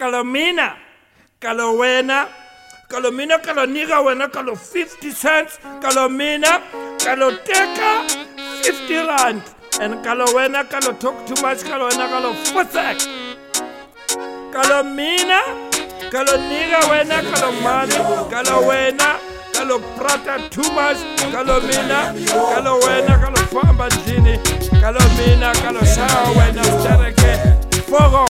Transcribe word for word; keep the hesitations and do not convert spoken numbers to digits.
Kalomina, Kalowena, Kalomina, Kaloniga, Wena, Kalo fifty cents, Kalomina, Kaloteka, fifty rand, and Kalowena, Kalo talk too much, Kalowena, Kalo Fusak, Kalomina, Kaloniga, Wena, Kalomani, Kalowena, Kalo Prata too much, Kalomina, Kalowena, Kalo Famba Jini, Kalomina, Kalo Shawa, Wena, Stereke, Fogo.